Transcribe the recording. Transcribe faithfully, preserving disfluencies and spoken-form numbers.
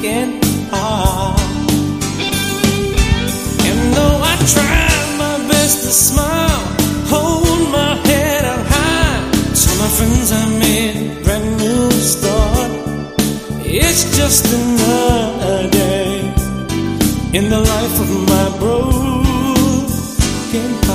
working hard. And though I try my best to smile, hold my head up high, tell my friends I made a brand new start. It's just another day in the life of my broken